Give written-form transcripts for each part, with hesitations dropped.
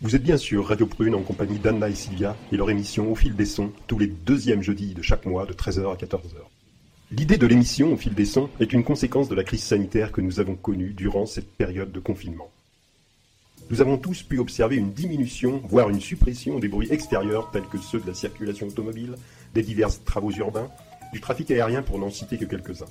Vous êtes bien sur Radio Prune en compagnie d'Anna et Sylvia et leur émission Au fil des sons, tous les deuxièmes jeudis de chaque mois de 13h à 14h. L'idée de l'émission Au fil des sons est une conséquence de la crise sanitaire que nous avons connue durant cette période de confinement. Nous avons tous pu observer une diminution, voire une suppression des bruits extérieurs tels que ceux de la circulation automobile, des divers travaux urbains, du trafic aérien pour n'en citer que quelques-uns.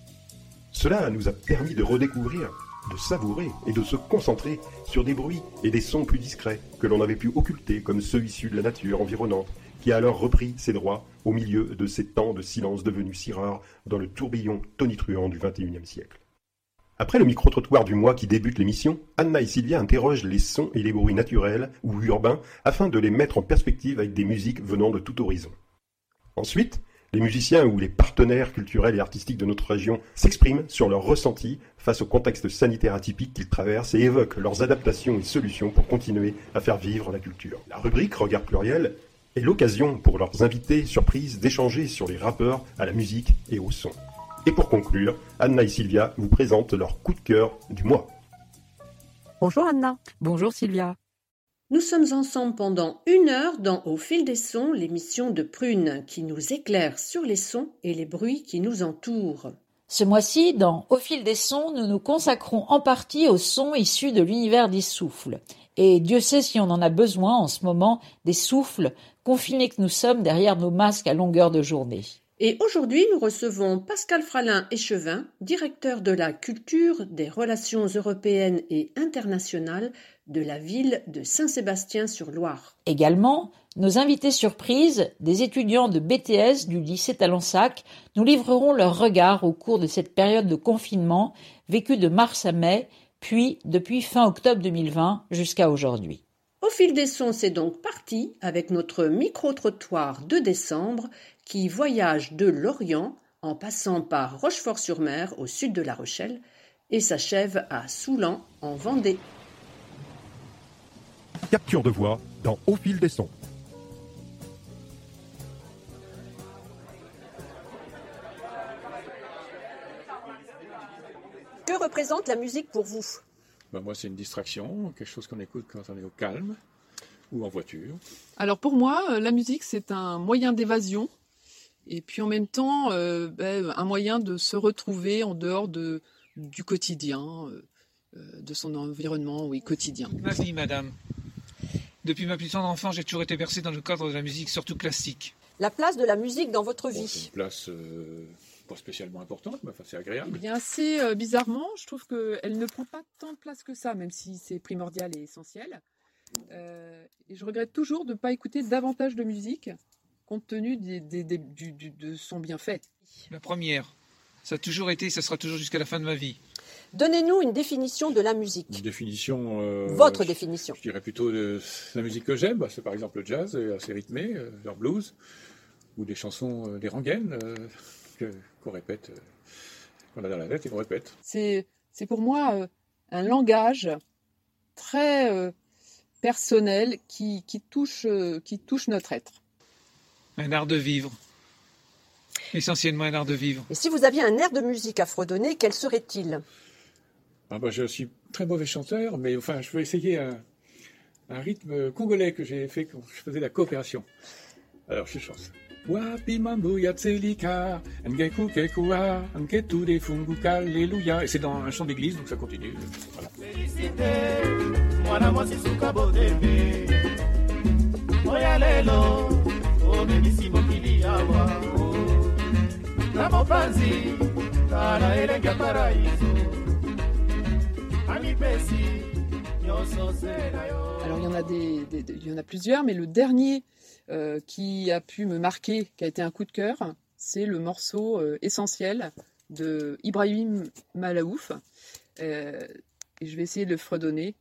Cela nous a permis de redécouvrir, de savourer et de se concentrer sur des bruits et des sons plus discrets que l'on avait pu occulter comme ceux issus de la nature environnante qui a alors repris ses droits au milieu de ces temps de silence devenus si rares dans le tourbillon tonitruant du XXIe siècle. Après le micro-trottoir du mois qui débute l'émission, Anna et Sylvia interrogent les sons et les bruits naturels ou urbains afin de les mettre en perspective avec des musiques venant de tout horizon. Ensuite, les musiciens ou les partenaires culturels et artistiques de notre région s'expriment sur leurs ressentis face au contexte sanitaire atypique qu'ils traversent et évoquent leurs adaptations et solutions pour continuer à faire vivre la culture. La rubrique Regard pluriel est l'occasion pour leurs invités surprises d'échanger sur les rappeurs à la musique et au son. Et pour conclure, Anna et Sylvia vous présentent leur coup de cœur du mois. Bonjour Anna. Bonjour Sylvia. Nous sommes ensemble pendant 1 heure dans Au fil des sons, l'émission de Prune qui nous éclaire sur les sons et les bruits qui nous entourent. Ce mois-ci, dans Au fil des sons, nous nous consacrons en partie aux sons issus de l'univers des souffles. Et Dieu sait si on en a besoin en ce moment, des souffles, confinés que nous sommes derrière nos masques à longueur de journée. Et aujourd'hui, nous recevons Pascal Fralin-Échevin, directeur de la culture, des relations européennes et internationales de la ville de Saint-Sébastien-sur-Loire. Également, nos invités surprises, des étudiants de BTS du lycée Talensac, nous livreront leur regard au cours de cette période de confinement vécue de mars à mai, puis depuis fin octobre 2020 jusqu'à aujourd'hui. Au fil des sons, c'est donc parti avec notre micro-trottoir de décembre qui voyage de Lorient en passant par Rochefort-sur-Mer au sud de La Rochelle et s'achève à Soulan en Vendée. Capture de voix dans Au fil des sons. Que représente la musique pour vous ? Moi, c'est une distraction, quelque chose qu'on écoute quand on est au calme ou en voiture. Alors pour moi, la musique, c'est un moyen d'évasion et puis en même temps, un moyen de se retrouver en dehors du quotidien, de son environnement quotidien. Ma vie, madame. Depuis ma plus tendre enfance, j'ai toujours été bercé dans le cadre de la musique, surtout classique. La place de la musique dans votre vie ? C'est une place pas spécialement importante, mais c'est agréable. Eh bien, assez bizarrement, je trouve qu'elle ne prend pas tant de place que ça, même si c'est primordial et essentiel. Et je regrette toujours de ne pas écouter davantage de musique, compte tenu de son bienfait. La première, ça a toujours été, ça sera toujours jusqu'à la fin de ma vie. Donnez-nous une définition de la musique. Une définition... Votre définition. Je dirais plutôt la musique que j'aime, c'est par exemple le jazz, assez rythmé, le blues, ou des chansons, des rengaines, qu'on répète, qu'on a dans la tête et qu'on répète. C'est pour moi un langage très personnel qui touche notre être. Un art de vivre. Essentiellement un art de vivre. Et si vous aviez un air de musique à fredonner, quel serait-il ? Je suis très mauvais chanteur, mais enfin, je peux essayer un rythme congolais que j'ai fait quand je faisais la coopération. Alors, je chante. Wapi mambo yatselika, ngeku kekua, ngetu de funguka, alléluia. Et c'est dans un chant d'église, donc ça continue. Voilà. Alors il y en a plusieurs, mais le dernier qui a pu me marquer, qui a été un coup de cœur, c'est le morceau Essentiel de Ibrahim Malaouf. Et je vais essayer de le fredonner.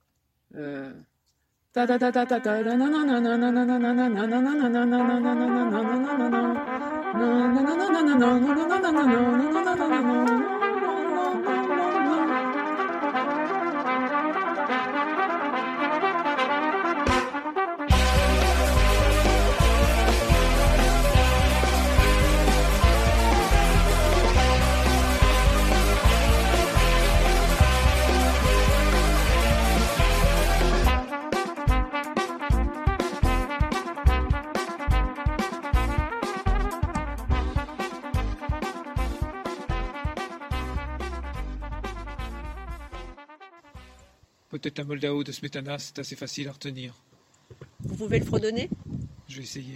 Peut-être un Moldao de Smetana, c'est assez facile à retenir. Vous pouvez le fredonner? Je vais essayer.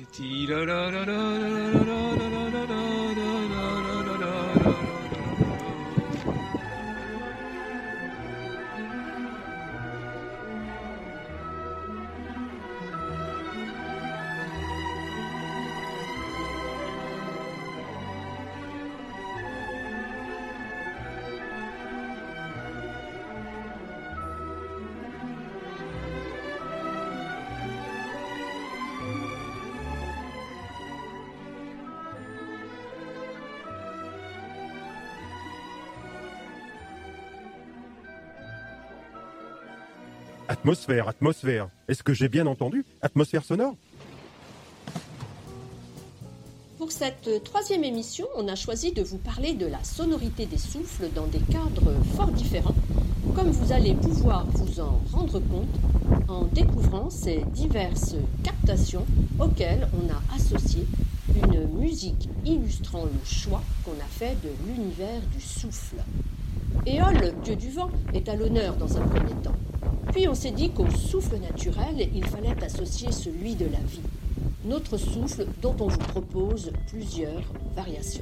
Atmosphère, atmosphère. Est-ce que j'ai bien entendu? Atmosphère sonore? Pour cette 3e émission, on a choisi de vous parler de la sonorité des souffles dans des cadres fort différents, comme vous allez pouvoir vous en rendre compte en découvrant ces diverses captations auxquelles on a associé une musique illustrant le choix qu'on a fait de l'univers du souffle. Éole, dieu du vent, est à l'honneur dans un premier temps. Puis on s'est dit qu'au souffle naturel, il fallait associer celui de la vie. Notre souffle dont on vous propose plusieurs variations.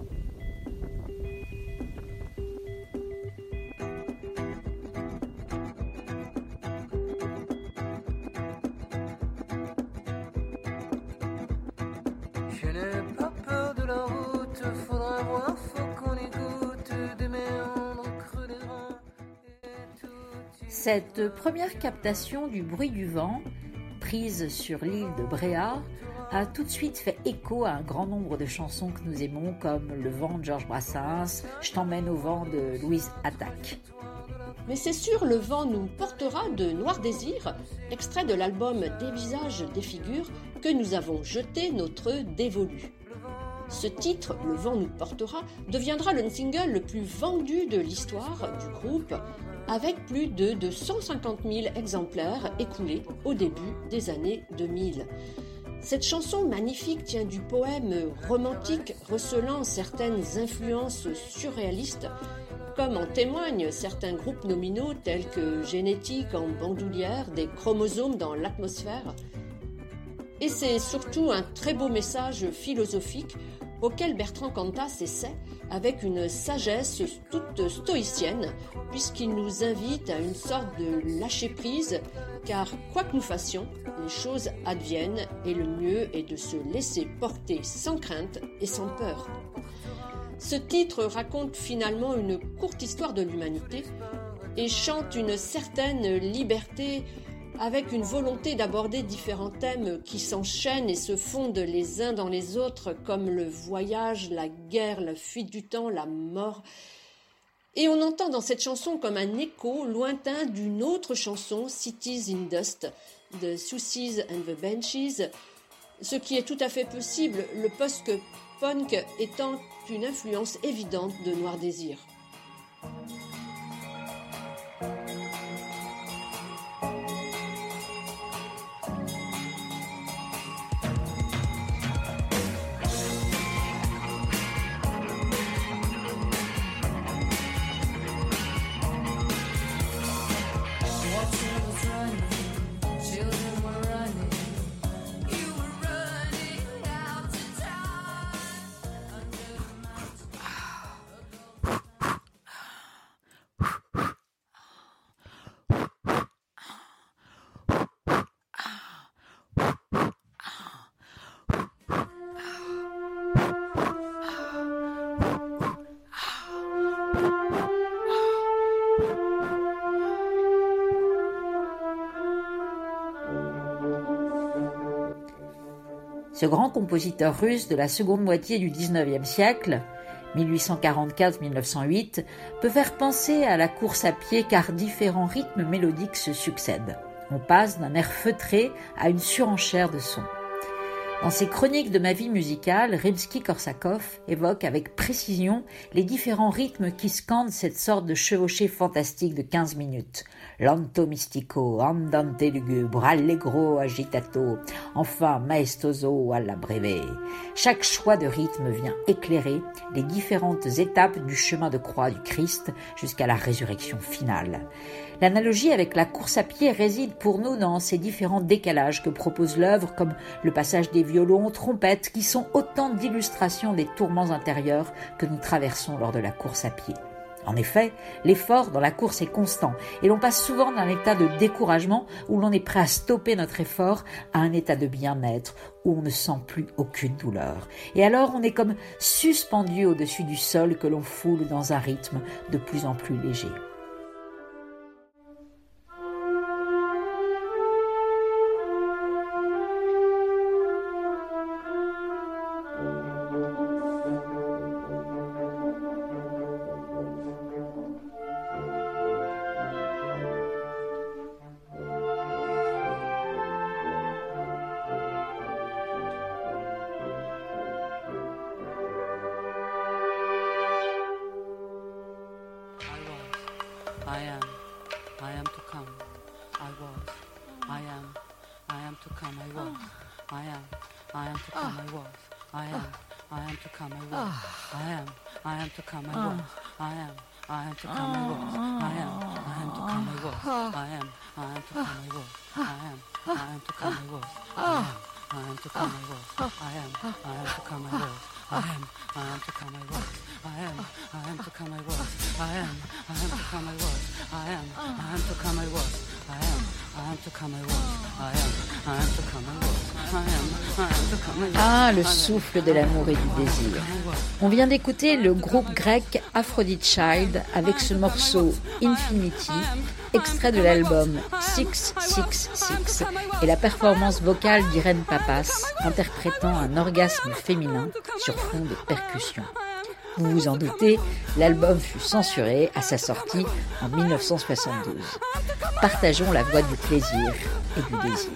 Je n'ai pas peur de la route, faudra voir, faut qu'on écoute des méandres creux des reins. Cette première captation du bruit du vent, prise sur l'île de Bréhat, a tout de suite fait écho à un grand nombre de chansons que nous aimons, comme Le vent de Georges Brassens, Je t'emmène au vent de Louise Attaque. Mais c'est sûr, Le vent nous portera de Noir Désir, extrait de l'album Des visages, des figures, que nous avons jeté notre dévolu. Ce titre, Le vent nous portera, deviendra le single le plus vendu de l'histoire du groupe, avec plus de 250 000 exemplaires écoulés au début des années 2000. Cette chanson magnifique tient du poème romantique recelant certaines influences surréalistes, comme en témoignent certains groupes nominaux tels que Génétique en bandoulière, des chromosomes dans l'atmosphère. Et c'est surtout un très beau message philosophique auquel Bertrand Cantat essaie avec une sagesse toute stoïcienne, puisqu'il nous invite à une sorte de lâcher-prise, car quoi que nous fassions, les choses adviennent et le mieux est de se laisser porter sans crainte et sans peur. Ce titre raconte finalement une courte histoire de l'humanité et chante une certaine liberté avec une volonté d'aborder différents thèmes qui s'enchaînent et se fondent les uns dans les autres, comme le voyage, la guerre, la fuite du temps, la mort. Et on entend dans cette chanson comme un écho lointain d'une autre chanson, Cities in Dust, de Siouxsie and the Banshees, ce qui est tout à fait possible, le post-punk étant une influence évidente de Noir Désir. Ce grand compositeur russe de la seconde moitié du XIXe siècle, 1844-1908, peut faire penser à la course à pied car différents rythmes mélodiques se succèdent. On passe d'un air feutré à une surenchère de sons. Dans ses chroniques de ma vie musicale, Rimsky-Korsakov évoque avec précision les différents rythmes qui scandent cette sorte de chevauchée fantastique de 15 minutes. Lento mystico, andante lugubre, allegro agitato, enfin maestoso alla breve. Chaque choix de rythme vient éclairer les différentes étapes du chemin de croix du Christ jusqu'à la résurrection finale. L'analogie avec la course à pied réside pour nous dans ces différents décalages que propose l'œuvre, comme le passage des violons, trompettes, qui sont autant d'illustrations des tourments intérieurs que nous traversons lors de la course à pied. En effet, l'effort dans la course est constant et l'on passe souvent d'un état de découragement où l'on est prêt à stopper notre effort à un état de bien-être où on ne sent plus aucune douleur. Et alors on est comme suspendu au-dessus du sol que l'on foule dans un rythme de plus en plus léger. I am to come, I was, I am to come, I was, I am to come, I was, I am to come, I was, I am to come, I was, I am to come, I was, I am to come, I was, I am to come, I was, I am to come, I was, I am to come, I was, I am to come, I was, I am to come, I was, I am to come, I was, I am to come, I was, I am to come, I was, I am to come, I was, I am to come, I was, I am to come, I was. Ah, le souffle de l'amour et du désir. On vient d'écouter le groupe grec Aphrodite Child avec ce morceau Infinity, extrait de l'album 666, et la performance vocale d'Irène Papas, interprétant un orgasme féminin sur fond de percussions. Vous vous en doutez, l'album fut censuré à sa sortie en 1972. Partageons la voix du plaisir et du désir.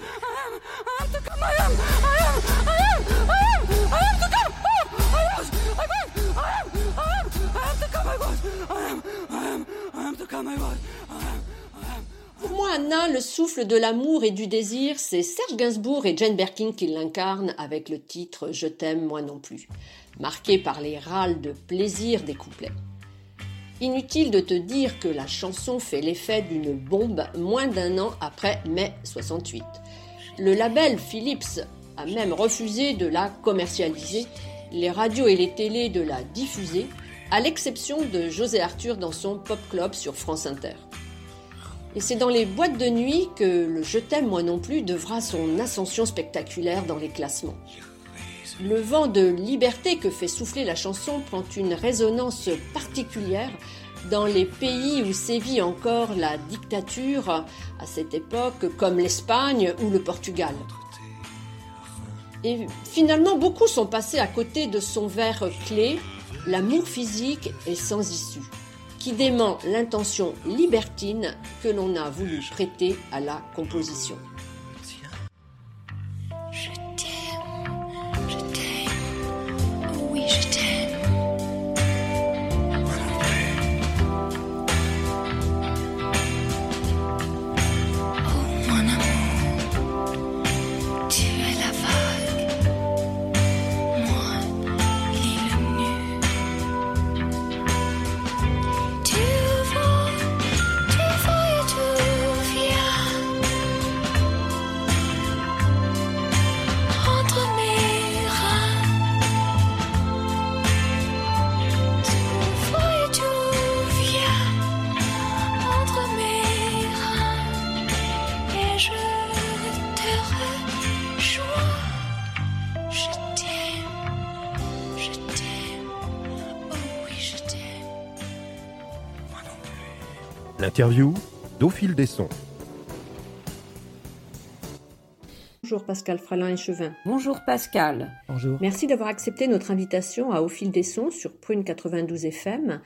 Pour moi, Anna, le souffle de l'amour et du désir, c'est Serge Gainsbourg et Jane Birkin qui l'incarnent avec le titre « Je t'aime, moi non plus », marqué par les râles de plaisir des couplets. Inutile de te dire que la chanson fait l'effet d'une bombe moins d'un an après mai 68. Le label Philips a même refusé de la commercialiser, les radios et les télés de la diffuser, à l'exception de José Arthur dans son Pop Club sur France Inter. Et c'est dans les boîtes de nuit que le « Je t'aime moi non plus » devra son ascension spectaculaire dans les classements. Le vent de liberté que fait souffler la chanson prend une résonance particulière dans les pays où sévit encore la dictature à cette époque, comme l'Espagne ou le Portugal. Et finalement, beaucoup sont passés à côté de son vers clé, « L'amour physique est sans issue », qui dément l'intention libertine que l'on a voulu prêter à la composition. L'interview d'Au fil des sons. Bonjour Pascal Fralin-Échevin. Bonjour Pascal. Bonjour. Merci d'avoir accepté notre invitation à Au fil des sons sur Prune 92 FM.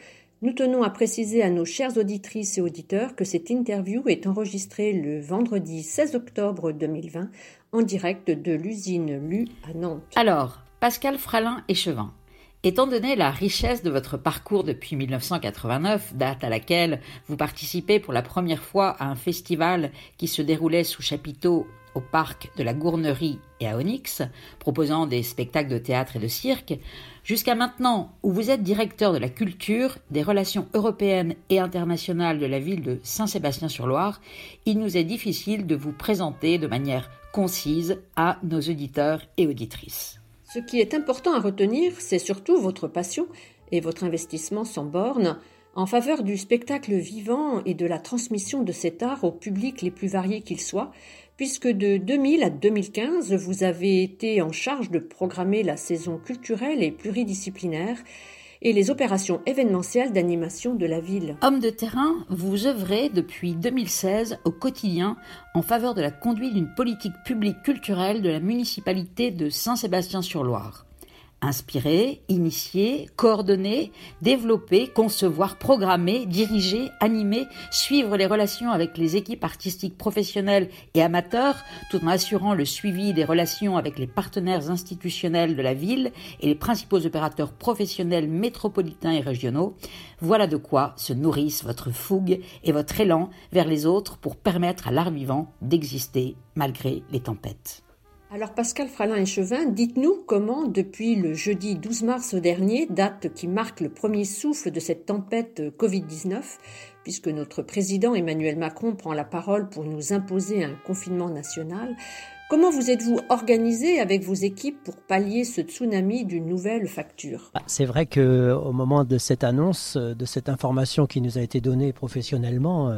Nous tenons à préciser à nos chères auditrices et auditeurs que cette interview est enregistrée le vendredi 16 octobre 2020 en direct de l'usine LU à Nantes. Alors, Pascal Fralin-Échevin, étant donné la richesse de votre parcours depuis 1989, date à laquelle vous participez pour la première fois à un festival qui se déroulait sous chapiteau au parc de la Gournerie et à Onyx, proposant des spectacles de théâtre et de cirque, jusqu'à maintenant où vous êtes directeur de la culture, des relations européennes et internationales de la ville de Saint-Sébastien-sur-Loire, il nous est difficile de vous présenter de manière concise à nos auditeurs et auditrices. Ce qui est important à retenir, c'est surtout votre passion et votre investissement sans bornes en faveur du spectacle vivant et de la transmission de cet art au public les plus variés qu'il soit, puisque de 2000 à 2015, vous avez été en charge de programmer la saison culturelle et pluridisciplinaire et les opérations événementielles d'animation de la ville. Homme de terrain, vous œuvrez depuis 2016 au quotidien en faveur de la conduite d'une politique publique culturelle de la municipalité de Saint-Sébastien-sur-Loire. Inspirer, initier, coordonner, développer, concevoir, programmer, diriger, animer, suivre les relations avec les équipes artistiques professionnelles et amateurs, tout en assurant le suivi des relations avec les partenaires institutionnels de la ville et les principaux opérateurs professionnels métropolitains et régionaux, voilà de quoi se nourrissent votre fougue et votre élan vers les autres pour permettre à l'art vivant d'exister malgré les tempêtes. Alors Pascal Fralin-Échevin, dites-nous comment, depuis le jeudi 12 mars dernier, date qui marque le premier souffle de cette tempête Covid-19, puisque notre président Emmanuel Macron prend la parole pour nous imposer un confinement national, comment vous êtes-vous organisé avec vos équipes pour pallier ce tsunami d'une nouvelle facture ? C'est vrai qu'au moment de cette annonce, de cette information qui nous a été donnée professionnellement,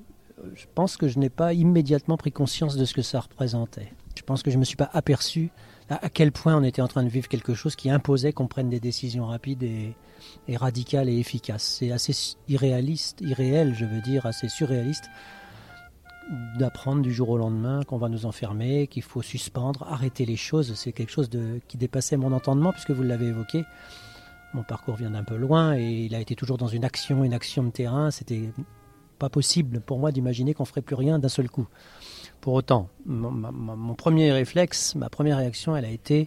je pense que je n'ai pas immédiatement pris conscience de ce que ça représentait. Je pense que je ne me suis pas aperçu à quel point on était en train de vivre quelque chose qui imposait qu'on prenne des décisions rapides et radicales et efficaces. C'est assez irréel, assez surréaliste d'apprendre du jour au lendemain qu'on va nous enfermer, qu'il faut suspendre, arrêter les choses. C'est quelque chose qui dépassait mon entendement puisque vous l'avez évoqué. Mon parcours vient d'un peu loin et il a été toujours dans une action de terrain. C'était pas possible pour moi d'imaginer qu'on ferait plus rien d'un seul coup. Pour autant, mon premier réflexe, ma première réaction, elle a été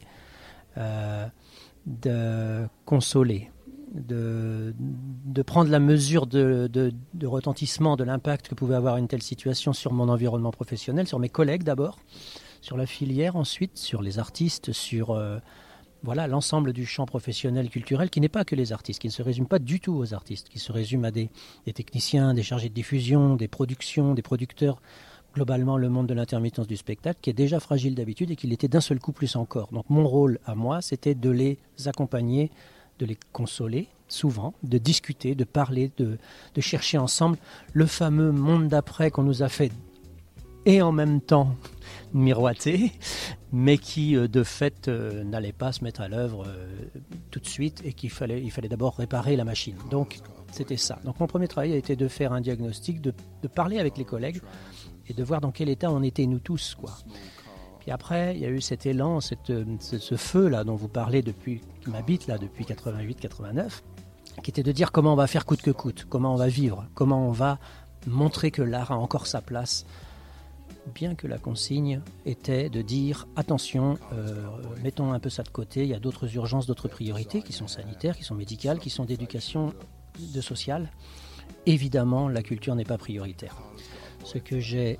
de consoler, de prendre la mesure de retentissement, de l'impact que pouvait avoir une telle situation sur mon environnement professionnel, sur mes collègues d'abord, sur la filière ensuite, sur les artistes, sur l'ensemble du champ professionnel culturel, qui n'est pas que les artistes, qui ne se résume pas du tout aux artistes, qui se résume à des techniciens, des chargés de diffusion, des productions, des producteurs, globalement le monde de l'intermittence du spectacle, qui est déjà fragile d'habitude et qui l'était d'un seul coup plus encore. Donc mon rôle à moi, c'était de les accompagner, de les consoler, souvent, de discuter, de parler, de chercher ensemble le fameux monde d'après qu'on nous a fait et en même temps miroiter, mais qui de fait n'allait pas se mettre à l'œuvre tout de suite et il fallait d'abord réparer la machine. Donc c'était ça. Donc mon premier travail a été de faire un diagnostic, de parler avec les collègues et de voir dans quel état on était nous tous, quoi. Puis après, il y a eu cet élan, ce feu là dont vous parlez qui m'habite là depuis 88-89, qui était de dire comment on va faire coûte que coûte, comment on va vivre, comment on va montrer que l'art a encore sa place, bien que la consigne était de dire attention, mettons un peu ça de côté, il y a d'autres urgences, d'autres priorités qui sont sanitaires, qui sont médicales, qui sont d'éducation, de social. Évidemment, la culture n'est pas prioritaire. Ce que j'ai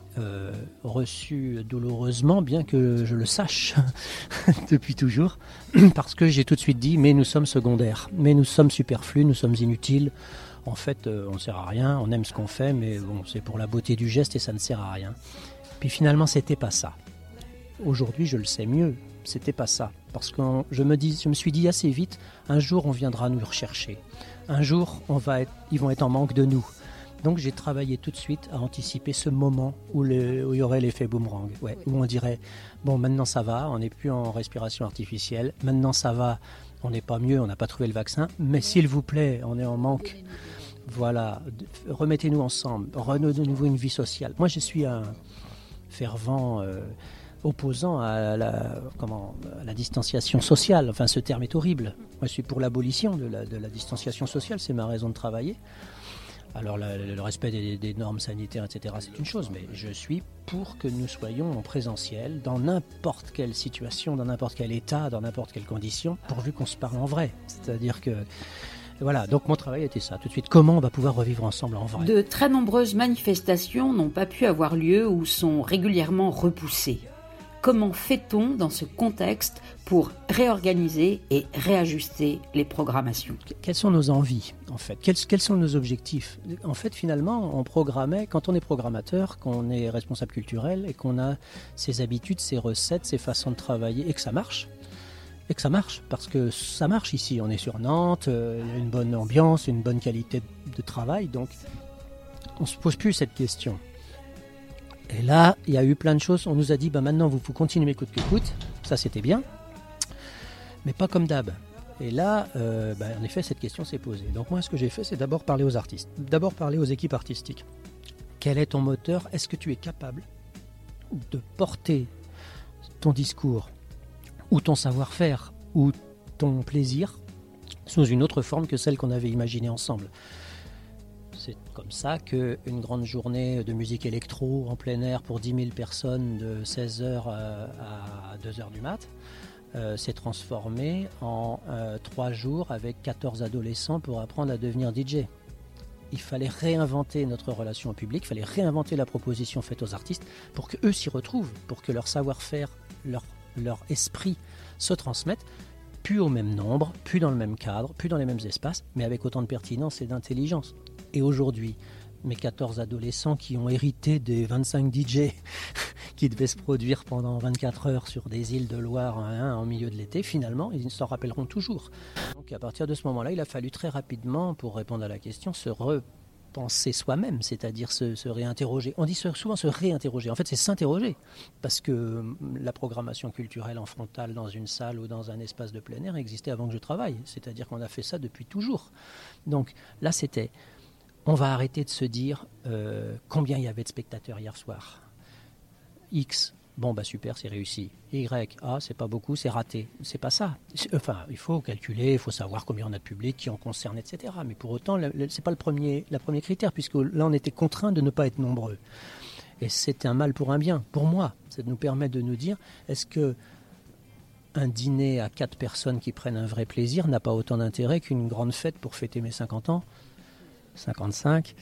reçu douloureusement, bien que je le sache depuis toujours, parce que j'ai tout de suite dit, mais nous sommes secondaires, mais nous sommes superflus, nous sommes inutiles. En fait, on ne sert à rien, on aime ce qu'on fait, mais bon, c'est pour la beauté du geste et ça ne sert à rien. Puis finalement, c'était pas ça. Aujourd'hui, je le sais mieux, c'était pas ça. Parce que je me suis dit assez vite, un jour, on viendra nous rechercher. Un jour, ils vont être en manque de nous. Donc j'ai travaillé tout de suite à anticiper ce moment où il y aurait l'effet boomerang, où on dirait, bon maintenant ça va, on n'est plus en respiration artificielle, maintenant ça va, on n'est pas mieux, on n'a pas trouvé le vaccin, mais s'il vous plaît, on est en manque, voilà, remettez-nous ensemble, redonnez-nous une vie sociale. Moi je suis un fervent opposant à la distanciation sociale. Enfin, ce terme est horrible. Moi, je suis pour l'abolition de la distanciation sociale, c'est ma raison de travailler. Alors, le respect des normes sanitaires, etc., c'est une chose, mais je suis pour que nous soyons en présentiel, dans n'importe quelle situation, dans n'importe quel état, dans n'importe quelle condition, pourvu qu'on se parle en vrai. C'est-à-dire que... Voilà, donc mon travail était ça, tout de suite. Comment on va pouvoir revivre ensemble en vrai ? De très nombreuses manifestations n'ont pas pu avoir lieu ou sont régulièrement repoussées. Comment fait-on dans ce contexte pour réorganiser et réajuster les programmations ? Quelles sont nos envies, en fait ? Quels sont nos objectifs ? En fait, finalement, on programmait, quand on est programmateur, qu'on est responsable culturel et qu'on a ses habitudes, ses recettes, ses façons de travailler et que ça marche, parce que ça marche ici. On est sur Nantes, il y a une bonne ambiance, une bonne qualité de travail, donc on ne se pose plus cette question. Et là, il y a eu plein de choses. On nous a dit, maintenant, vous continuez mes coûte que coûte. Ça, c'était bien, mais pas comme d'hab. Et là, en effet, cette question s'est posée. Donc moi, ce que j'ai fait, c'est d'abord parler aux artistes, d'abord parler aux équipes artistiques. Quel est ton moteur ? Est-ce que tu es capable de porter ton discours ou ton savoir-faire, ou ton plaisir, sous une autre forme que celle qu'on avait imaginée ensemble. C'est comme ça qu'une grande journée de musique électro en plein air pour 10 000 personnes de 16h à 2h du mat s'est transformée en 3 jours avec 14 adolescents pour apprendre à devenir DJ. Il fallait réinventer notre relation au public, il fallait réinventer la proposition faite aux artistes pour qu'eux s'y retrouvent, pour que leur savoir-faire, leur esprit se transmettent, plus au même nombre, plus dans le même cadre, plus dans les mêmes espaces, mais avec autant de pertinence et d'intelligence. Et aujourd'hui, mes 14 adolescents qui ont hérité des 25 DJ qui devaient se produire pendant 24 heures sur des îles de Loire en milieu de l'été, finalement, ils s'en rappelleront toujours. Donc à partir de ce moment-là, il a fallu très rapidement, pour répondre à la question, se repenser soi-même, c'est-à-dire se réinterroger. On dit souvent se réinterroger, en fait c'est s'interroger, parce que la programmation culturelle en frontal dans une salle ou dans un espace de plein air existait avant que je travaille, c'est-à-dire qu'on a fait ça depuis toujours. Donc là c'était, on va arrêter de se dire combien il y avait de spectateurs hier soir. X, bon super, c'est réussi. Y, c'est pas beaucoup, c'est raté. C'est pas ça. Enfin, il faut calculer, il faut savoir combien on a de public, qui en concerne, etc. Mais pour autant, c'est pas le premier critère, puisque là, on était contraint de ne pas être nombreux. Et c'est un mal pour un bien, pour moi. Ça nous permet de nous dire, est-ce que un dîner à 4 personnes qui prennent un vrai plaisir n'a pas autant d'intérêt qu'une grande fête pour fêter mes 50 ans, 55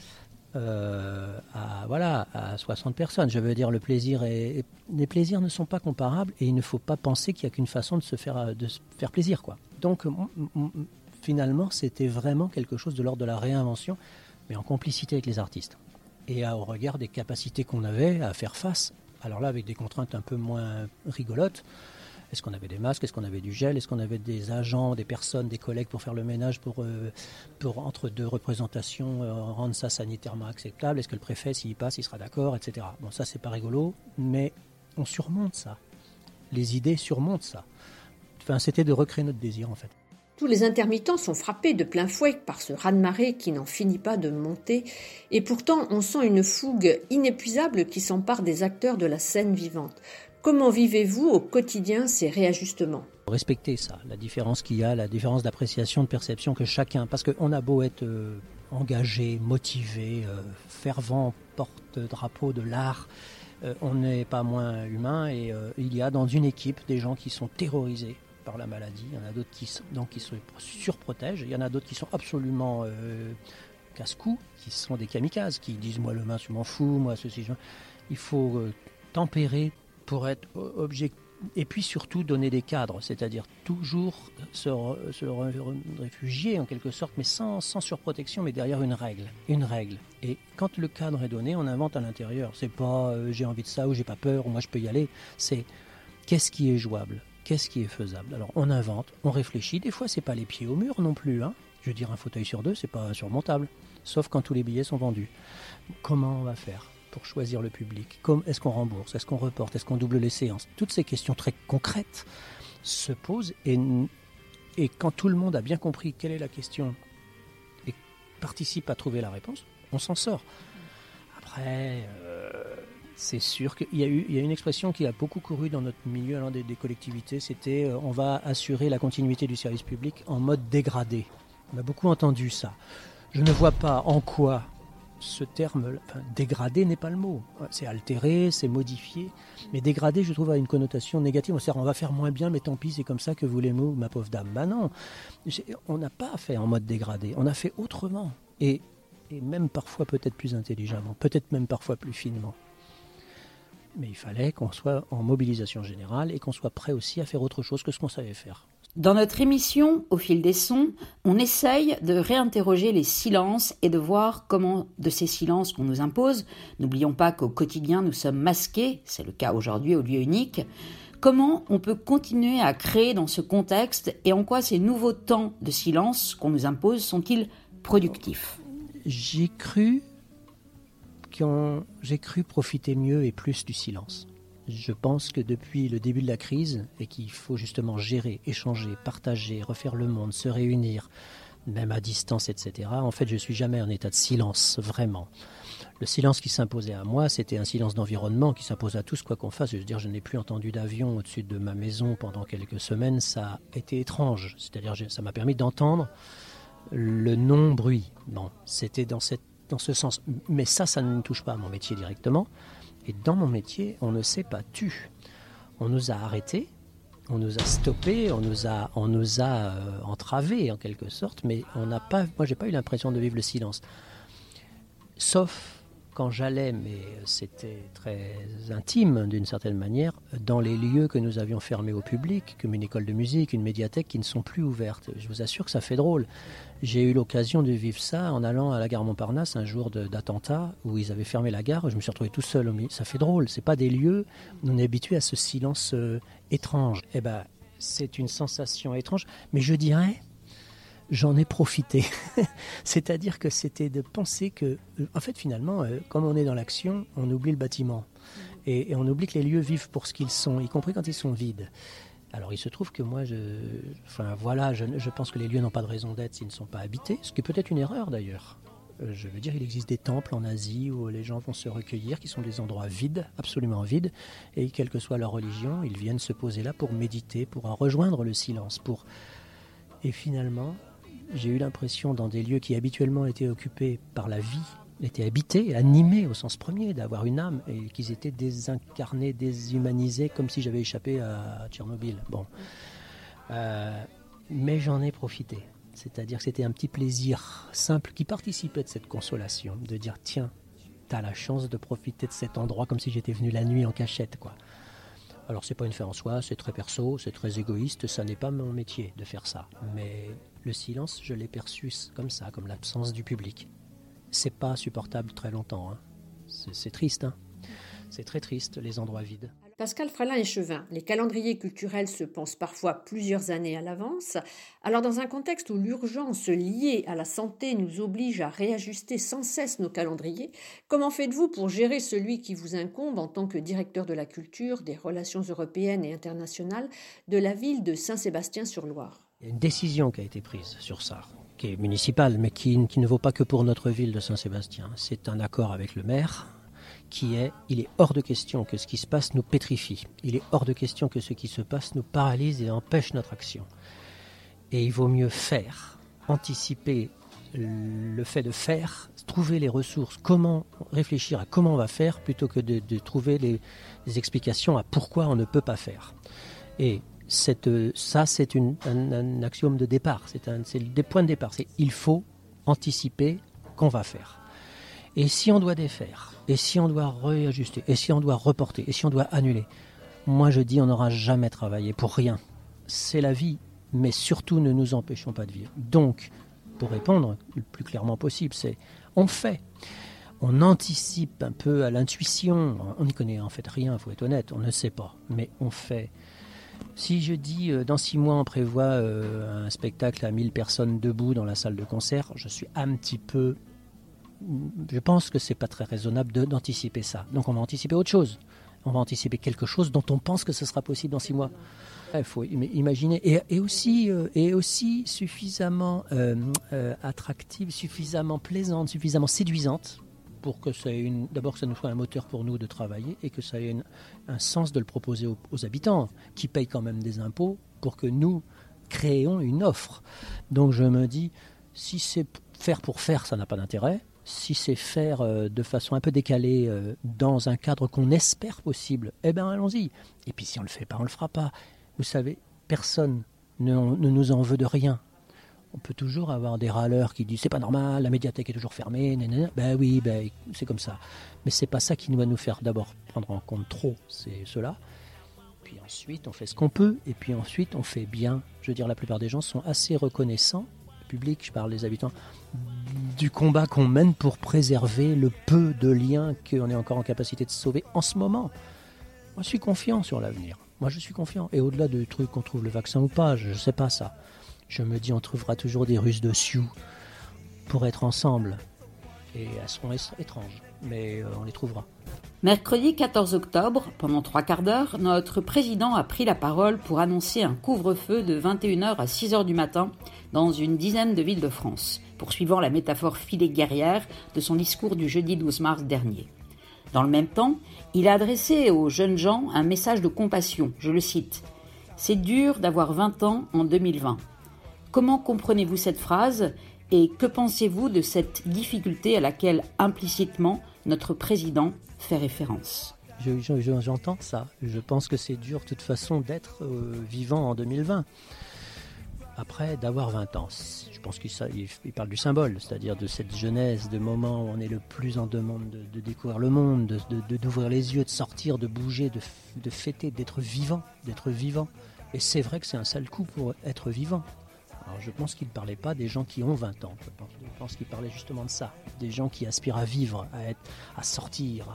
à 60 personnes. Je veux dire, les plaisirs ne sont pas comparables et il ne faut pas penser qu'il n'y a qu'une façon de se faire plaisir, quoi. Donc, finalement, c'était vraiment quelque chose de l'ordre de la réinvention, mais en complicité avec les artistes. Et au regard des capacités qu'on avait à faire face, alors là, avec des contraintes un peu moins rigolotes. Est-ce qu'on avait des masques? Est-ce qu'on avait du gel? Est-ce qu'on avait des agents, des personnes, des collègues pour faire le ménage, pour entre deux représentations, rendre ça sanitairement acceptable? Est-ce que le préfet, s'il y passe, il sera d'accord, etc. Bon, ça, c'est pas rigolo, mais on surmonte ça. Les idées surmontent ça. Enfin, c'était de recréer notre désir, en fait. Tous les intermittents sont frappés de plein fouet par ce raz-de-marée qui n'en finit pas de monter, et pourtant on sent une fougue inépuisable qui s'empare des acteurs de la scène vivante. Comment vivez-vous au quotidien ces réajustements? Respecter ça, la différence qu'il y a, la différence d'appréciation, de perception que chacun, parce qu'on a beau être engagé, motivé, fervent, porte-drapeau de l'art, on n'est pas moins humain, et il y a dans une équipe des gens qui sont terrorisés par la maladie, il y en a d'autres qui se surprotègent, il y en a d'autres qui sont absolument casse-cou, qui sont des kamikazes, qui disent moi le masque je m'en fous, moi ceci, il faut tempérer pour être objectif, et puis surtout donner des cadres, c'est-à-dire toujours se réfugier en quelque sorte, mais sans surprotection, mais derrière une règle. Et quand le cadre est donné, on invente à l'intérieur. C'est pas j'ai envie de ça ou j'ai pas peur ou moi je peux y aller. C'est qu'est-ce qui est jouable, qu'est-ce qui est faisable. Alors on invente, on réfléchit. Des fois c'est pas les pieds au mur non plus. Je veux dire un fauteuil sur 2 c'est pas insurmontable, sauf quand tous les billets sont vendus. Comment on va faire pour choisir le public? Est-ce qu'on rembourse? Est-ce qu'on reporte? Est-ce qu'on double les séances? Toutes ces questions très concrètes se posent et quand tout le monde a bien compris quelle est la question et participe à trouver la réponse, on s'en sort. Après, C'est sûr qu'il y a une expression qui a beaucoup couru dans notre milieu des collectivités, c'était on va assurer la continuité du service public en mode dégradé. On a beaucoup entendu ça. Je ne vois pas en quoi ce terme, dégradé n'est pas le mot. C'est altéré, c'est modifié. Mais dégradé, je trouve, a une connotation négative. On va faire moins bien, mais tant pis, c'est comme ça que voulez-vous, ma pauvre dame. Ben non, on n'a pas fait en mode dégradé, on a fait autrement. Et même parfois peut-être plus intelligemment, peut-être même parfois plus finement. Mais il fallait qu'on soit en mobilisation générale et qu'on soit prêt aussi à faire autre chose que ce qu'on savait faire. Dans notre émission, Au fil des sons, on essaye de réinterroger les silences et de voir comment, de ces silences qu'on nous impose, n'oublions pas qu'au quotidien nous sommes masqués, c'est le cas aujourd'hui au lieu unique, comment on peut continuer à créer dans ce contexte et en quoi ces nouveaux temps de silence qu'on nous impose sont-ils productifs ? J'ai cru profiter mieux et plus du silence. Je pense que depuis le début de la crise, et qu'il faut justement gérer, échanger, partager, refaire le monde, se réunir, même à distance, etc. En fait, je ne suis jamais en état de silence, vraiment. Le silence qui s'imposait à moi, c'était un silence d'environnement qui s'impose à tous, quoi qu'on fasse. Je veux dire, je n'ai plus entendu d'avion au-dessus de ma maison pendant quelques semaines. Ça a été étrange. C'est-à-dire, ça m'a permis d'entendre le non-bruit. Bon, c'était dans ce sens. Mais ça ne touche pas à mon métier directement. Et dans mon métier, on ne s'est pas tu. On nous a arrêtés, on nous a stoppés, on nous a entravés en quelque sorte, mais moi j'ai pas eu l'impression de vivre le silence. Sauf quand j'allais, mais c'était très intime d'une certaine manière, dans les lieux que nous avions fermés au public, comme une école de musique, une médiathèque qui ne sont plus ouvertes. Je vous assure que ça fait drôle. J'ai eu l'occasion de vivre ça en allant à la gare Montparnasse un jour d'attentat où ils avaient fermé la gare. Je me suis retrouvé tout seul au milieu. Ça fait drôle. C'est pas des lieux où on est habitué à ce silence étrange. Eh ben, c'est une sensation étrange, mais je dirais. J'en ai profité. C'est-à-dire que c'était de penser que, en fait, finalement, comme on est dans l'action, on oublie le bâtiment. Et on oublie que les lieux vivent pour ce qu'ils sont, y compris quand ils sont vides. Alors, il se trouve que moi, je pense que les lieux n'ont pas de raison d'être s'ils ne sont pas habités, ce qui est peut-être une erreur d'ailleurs. Je veux dire, il existe des temples en Asie où les gens vont se recueillir, qui sont des endroits vides, absolument vides, et quelle que soit leur religion, ils viennent se poser là pour méditer, pour rejoindre le silence. Et finalement, j'ai eu l'impression, dans des lieux qui habituellement étaient occupés par la vie, étaient habités, animés au sens premier, d'avoir une âme, et qu'ils étaient désincarnés, déshumanisés, comme si j'avais échappé à Tchernobyl. Bon. Mais j'en ai profité. C'est-à-dire que c'était un petit plaisir simple qui participait de cette consolation, de dire tiens, t'as la chance de profiter de cet endroit comme si j'étais venu la nuit en cachette, quoi. Alors c'est pas une fin en soi, c'est très perso, c'est très égoïste, ça n'est pas mon métier de faire ça. Mais le silence, je l'ai perçu comme ça, comme l'absence du public. C'est pas supportable très longtemps, hein. C'est triste, hein. C'est très triste, les endroits vides. Pascal Fralin-Échevin, les calendriers culturels se pensent parfois plusieurs années à l'avance. Alors dans un contexte où l'urgence liée à la santé nous oblige à réajuster sans cesse nos calendriers, comment faites-vous pour gérer celui qui vous incombe en tant que directeur de la culture, des relations européennes et internationales de la ville de Saint-Sébastien-sur-Loire ? Il y a une décision qui a été prise sur ça, qui est municipale, mais qui ne vaut pas que pour notre ville de Saint-Sébastien. C'est un accord avec le maire. Il est hors de question que ce qui se passe nous pétrifie. Il est hors de question que ce qui se passe nous paralyse et empêche notre action. Et il vaut mieux faire, anticiper le fait de faire, trouver les ressources, réfléchir à comment on va faire, plutôt que de trouver des explications à pourquoi on ne peut pas faire. Et c'est un axiome de départ, c'est le point de départ. Il faut anticiper qu'on va faire. Et si on doit défaire, et si on doit réajuster, et si on doit reporter, et si on doit annuler, moi je dis on n'aura jamais travaillé pour rien. C'est la vie, mais surtout ne nous empêchons pas de vivre. Donc, pour répondre le plus clairement possible, c'est on fait. On anticipe un peu à l'intuition, on n'y connaît en fait rien, il faut être honnête, on ne sait pas, mais on fait. Si je dis dans 6 mois on prévoit un spectacle à 1000 personnes debout dans la salle de concert, je pense que c'est pas très raisonnable d'anticiper ça. Donc on va anticiper autre chose. On va anticiper quelque chose dont on pense que ce sera possible dans 6 mois. Il faut imaginer. Et aussi suffisamment attractive, suffisamment plaisante, suffisamment séduisante pour que ça ait d'abord que ça nous soit un moteur pour nous de travailler et que ça ait un sens de le proposer aux habitants qui payent quand même des impôts pour que nous créons une offre. Donc je me dis, si c'est faire pour faire, ça n'a pas d'intérêt. Si c'est faire de façon un peu décalée dans un cadre qu'on espère possible, eh bien allons-y. Et puis si on ne le fait pas, on ne le fera pas. Vous savez, personne ne nous en veut de rien. On peut toujours avoir des râleurs qui disent c'est pas normal, la médiathèque est toujours fermée, nanana. Ben oui, c'est comme ça. Mais c'est pas ça qui doit nous faire d'abord prendre en compte trop, c'est cela. Puis ensuite, on fait ce qu'on peut, et puis ensuite, on fait bien. Je veux dire, la plupart des gens sont assez reconnaissants, le public, je parle des habitants, du combat qu'on mène pour préserver le peu de liens qu'on est encore en capacité de sauver en ce moment. Moi, je suis confiant sur l'avenir. Moi, je suis confiant. Et au-delà du truc qu'on trouve le vaccin ou pas, je ne sais pas ça. Je me dis, on trouvera toujours des Russes de Sioux pour être ensemble. Et elles seront étranges, mais on les trouvera. Mercredi 14 octobre, pendant 3/4 d'heure, notre président a pris la parole pour annoncer un couvre-feu de 21h à 6h du matin dans une dizaine de villes de France, poursuivant la métaphore filée guerrière de son discours du jeudi 12 mars dernier. Dans le même temps, il a adressé aux jeunes gens un message de compassion, je le cite. « C'est dur d'avoir 20 ans en 2020. » Comment comprenez-vous cette phrase et que pensez-vous de cette difficulté à laquelle implicitement notre président fait référence ? J'entends ça. Je pense que c'est dur de toute façon d'être vivant en 2020. Après, d'avoir 20 ans, je pense qu'il parle du symbole, c'est-à-dire de cette jeunesse, de moment où on est le plus en demande de découvrir le monde, d'ouvrir les yeux, de sortir, de bouger, de fêter, d'être vivant. Et c'est vrai que c'est un sale coup pour être vivant. Alors je pense qu'il ne parlait pas des gens qui ont 20 ans, je pense qu'il parlait justement de ça, des gens qui aspirent à vivre, à sortir.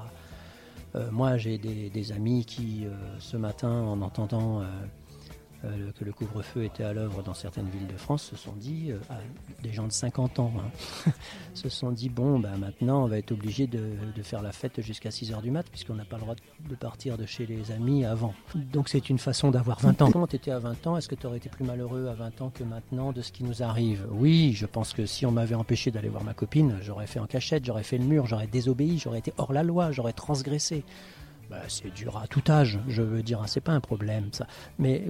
Moi j'ai des amis qui, ce matin, en entendant que le couvre-feu était à l'œuvre dans certaines villes de France, se sont dit, des gens de 50 ans, se sont dit, maintenant on va être obligé de faire la fête jusqu'à 6h du mat, puisqu'on n'a pas le droit de partir de chez les amis avant. Donc c'est une façon d'avoir 20 ans. Comment tu étais à 20 ans ? Est-ce que tu aurais été plus malheureux à 20 ans que maintenant de ce qui nous arrive ? Oui, je pense que si on m'avait empêché d'aller voir ma copine, j'aurais fait en cachette, j'aurais fait le mur, j'aurais désobéi, j'aurais été hors la loi, j'aurais transgressé. C'est dur à tout âge, je veux dire, c'est pas un problème ça. Mais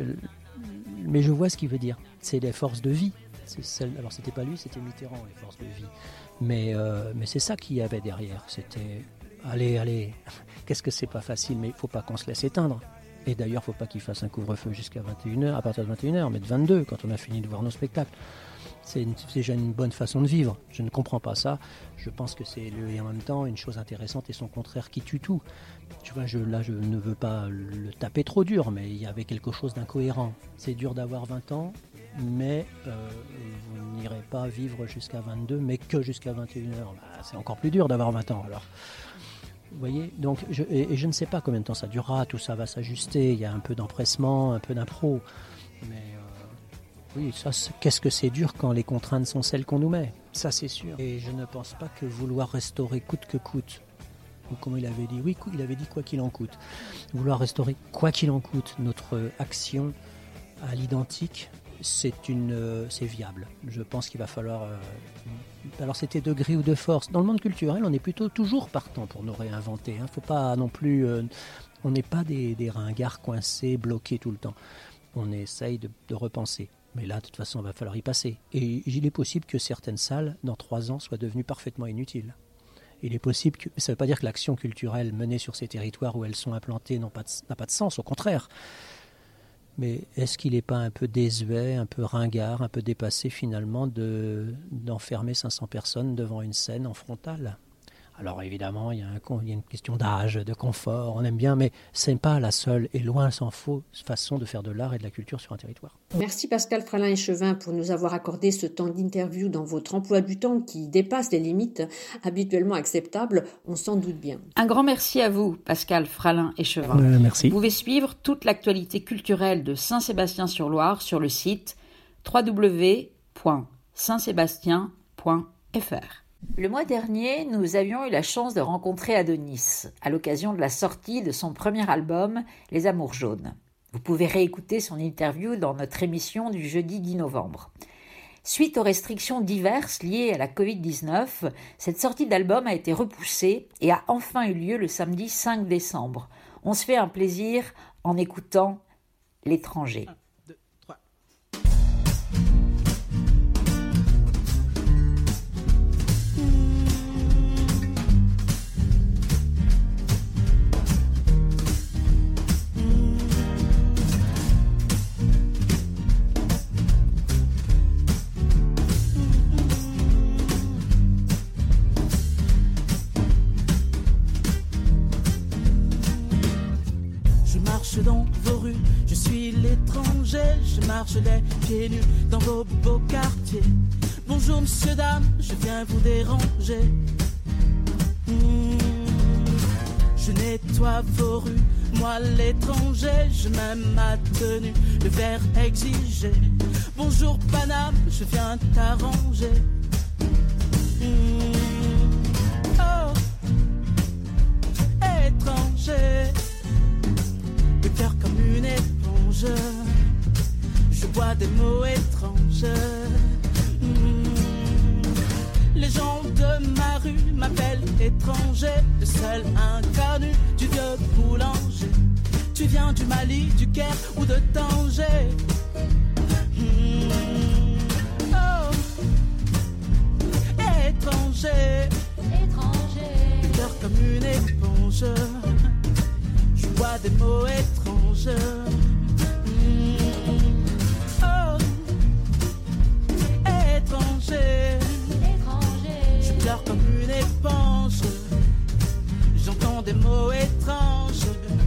je vois ce qu'il veut dire. C'est les forces de vie. Alors c'était pas lui, c'était Mitterrand, les forces de vie. Mais c'est ça qu'il y avait derrière. C'était allez, qu'est-ce que c'est pas facile, mais il faut pas qu'on se laisse éteindre. Et d'ailleurs, faut pas qu'il fasse un couvre-feu jusqu'à 21h, à partir de 21h, mais de 22 quand on a fini de voir nos spectacles. C'est déjà une bonne façon de vivre. Je ne comprends pas ça. Je pense que c'est en même temps une chose intéressante et son contraire qui tue tout. Tu vois, je ne veux pas le taper trop dur, mais il y avait quelque chose d'incohérent. C'est dur d'avoir 20 ans, mais vous n'irez pas vivre jusqu'à 22, mais que jusqu'à 21h. C'est encore plus dur d'avoir 20 ans, alors. Vous voyez, donc, je ne sais pas combien de temps ça durera, tout ça va s'ajuster, il y a un peu d'empressement, un peu d'impro, mais oui, ça, qu'est-ce que c'est dur quand les contraintes sont celles qu'on nous met, ça c'est sûr. Et je ne pense pas que vouloir restaurer coûte que coûte, ou comme il avait dit, il avait dit quoi qu'il en coûte, vouloir restaurer quoi qu'il en coûte notre action à l'identique, c'est viable. Je pense qu'il va falloir... alors c'était de gré ou de force. Dans le monde culturel, on est plutôt toujours partant pour nous réinventer. Faut pas non plus... on n'est pas des ringards coincés, bloqués tout le temps. On essaye de repenser. Mais là, de toute façon, il va falloir y passer. Et il est possible que certaines salles, dans 3 ans, soient devenues parfaitement inutiles. Il est possible que... Ça ne veut pas dire que l'action culturelle menée sur ces territoires où elles sont implantées n'a pas de sens, au contraire. Mais est-ce qu'il n'est pas un peu désuet, un peu ringard, un peu dépassé finalement d'enfermer 500 personnes devant une scène en frontale ? Alors évidemment, il y a une question d'âge, de confort, on aime bien, mais ce n'est pas la seule, et loin s'en faut, façon de faire de l'art et de la culture sur un territoire. Merci Pascal Fralin-Échevin pour nous avoir accordé ce temps d'interview dans votre emploi du temps qui dépasse les limites habituellement acceptables, on s'en doute bien. Un grand merci à vous, Pascal Fralin-Échevin. Merci. Vous pouvez suivre toute l'actualité culturelle de Saint-Sébastien-sur-Loire sur le site www.saintsébastien.fr. Le mois dernier, nous avions eu la chance de rencontrer Adonis à l'occasion de la sortie de son premier album, Les Amours jaunes. Vous pouvez réécouter son interview dans notre émission du jeudi 10 novembre. Suite aux restrictions diverses liées à la Covid-19, cette sortie d'album a été repoussée et a enfin eu lieu le samedi 5 décembre. On se fait un plaisir en écoutant L'étranger. 1, 2, 3. Dans vos rues, je suis l'étranger, je marche les pieds nus dans vos beaux quartiers. Bonjour monsieur, dame, je viens vous déranger. Je nettoie vos rues, moi l'étranger, je m'aime ma tenue, le verre exigé. Bonjour Paname, je viens t'arranger. Oh, étranger. Le cœur comme une éponge, je bois des mots étranges. Les gens de ma rue m'appellent étranger, le seul inconnu du vieux boulanger. Tu viens du Mali, du Caire ou de Tanger. Oh, étranger, le cœur comme une éponge. Je vois des mots étranges. Oh, étranger. Je pleure comme une éponge. J'entends des mots étranges.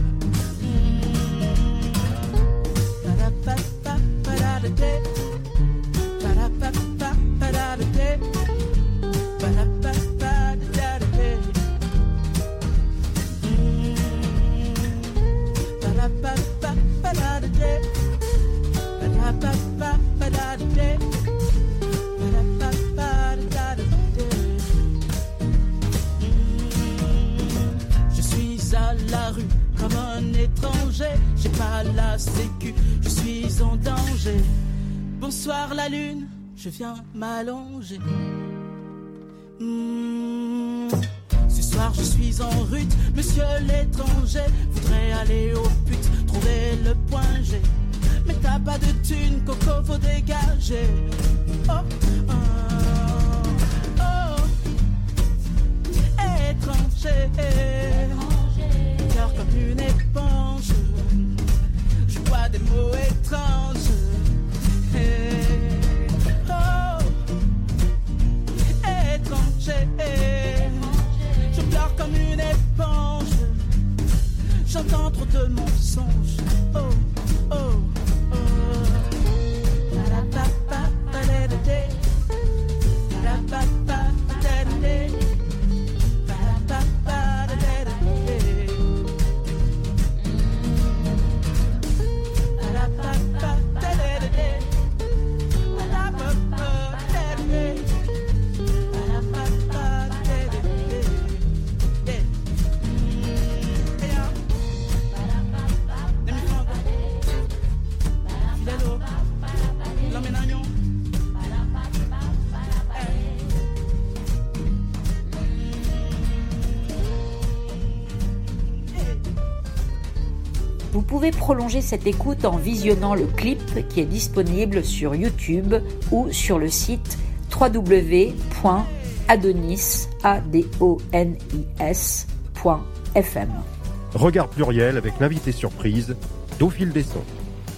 Je suis à la rue comme un étranger, j'ai pas la sécu, je suis en danger. Bonsoir la lune, je viens m'allonger. Ce soir je suis en rute, monsieur l'étranger voudrait aller au pute, trouver le point G. Mais t'as pas de thune, coco, faut dégager. Oh, oh, oh, étranger, cœur comme une éponge. Je vois des mots étranges. Oh, étranger, je pleure comme une éponge. J'entends trop de mensonges. Oh, oh. Vous pouvez prolonger cette écoute en visionnant le clip qui est disponible sur YouTube ou sur le site www.adonis.fm. Regard pluriel avec l'invité surprise d'Au fil des sons.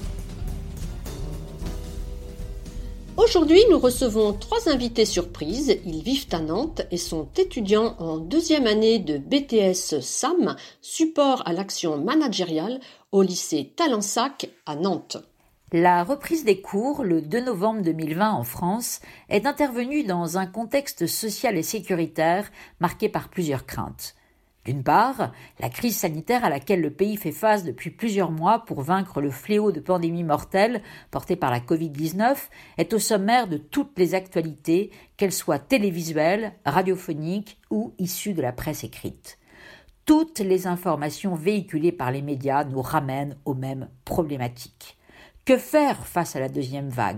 Aujourd'hui, nous recevons 3 invités surprises. Ils vivent à Nantes et sont étudiants en 2e année de BTS SAM, support à l'action managériale, au lycée Talensac à Nantes. La reprise des cours, le 2 novembre 2020 en France, est intervenue dans un contexte social et sécuritaire marqué par plusieurs craintes. D'une part, la crise sanitaire à laquelle le pays fait face depuis plusieurs mois pour vaincre le fléau de pandémie mortelle porté par la Covid-19 est au sommaire de toutes les actualités, qu'elles soient télévisuelles, radiophoniques ou issues de la presse écrite. Toutes les informations véhiculées par les médias nous ramènent aux mêmes problématiques. Que faire face à la deuxième vague ?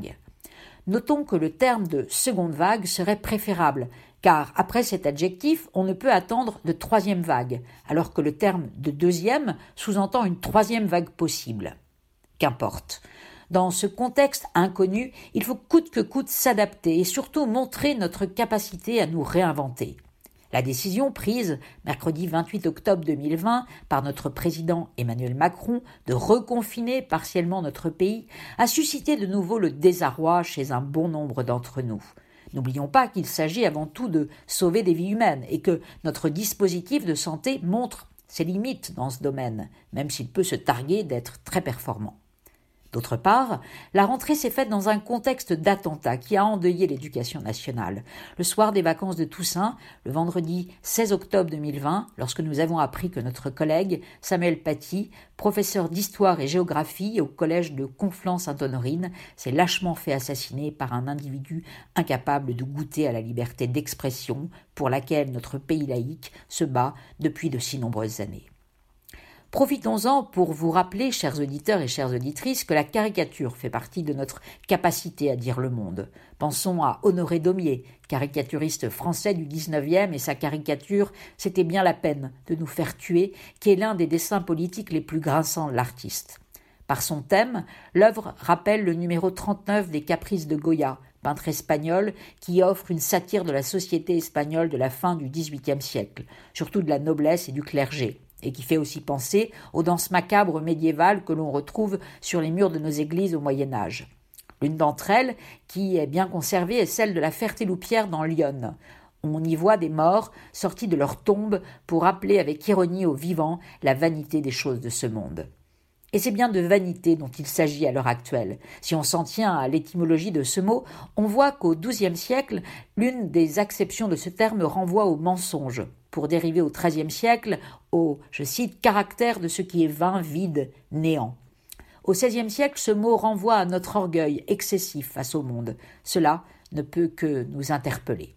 Notons que le terme de seconde vague serait préférable, car après cet adjectif, on ne peut attendre de troisième vague, alors que le terme de deuxième sous-entend une troisième vague possible. Qu'importe. Dans ce contexte inconnu, il faut coûte que coûte s'adapter et surtout montrer notre capacité à nous réinventer. La décision prise mercredi 28 octobre 2020 par notre président Emmanuel Macron de reconfiner partiellement notre pays a suscité de nouveau le désarroi chez un bon nombre d'entre nous. N'oublions pas qu'il s'agit avant tout de sauver des vies humaines et que notre dispositif de santé montre ses limites dans ce domaine, même s'il peut se targuer d'être très performant. D'autre part, la rentrée s'est faite dans un contexte d'attentat qui a endeuillé l'éducation nationale. Le soir des vacances de Toussaint, le vendredi 16 octobre 2020, lorsque nous avons appris que notre collègue Samuel Paty, professeur d'histoire et géographie au collège de Conflans-Sainte-Honorine, s'est lâchement fait assassiner par un individu incapable de goûter à la liberté d'expression pour laquelle notre pays laïque se bat depuis de si nombreuses années. Profitons-en pour vous rappeler, chers auditeurs et chères auditrices, que la caricature fait partie de notre capacité à dire le monde. Pensons à Honoré Daumier, caricaturiste français du XIXe, et sa caricature « C'était bien la peine de nous faire tuer », qui est l'un des dessins politiques les plus grinçants de l'artiste. Par son thème, l'œuvre rappelle le numéro 39 des Caprices de Goya, peintre espagnol qui offre une satire de la société espagnole de la fin du XVIIIe siècle, surtout de la noblesse et du clergé, et qui fait aussi penser aux danses macabres médiévales que l'on retrouve sur les murs de nos églises au Moyen-Âge. L'une d'entre elles, qui est bien conservée, est celle de la Ferté-Loupière dans l'Yonne. On y voit des morts sortis de leur tombe pour rappeler avec ironie aux vivants la vanité des choses de ce monde. Et c'est bien de vanité dont il s'agit à l'heure actuelle. Si on s'en tient à l'étymologie de ce mot, on voit qu'au XIIe siècle, l'une des acceptions de ce terme renvoie au mensonge, pour dériver au XIIIe siècle au, je cite, « caractère de ce qui est vain, vide, néant ». Au XVIe siècle, ce mot renvoie à notre orgueil excessif face au monde. Cela ne peut que nous interpeller.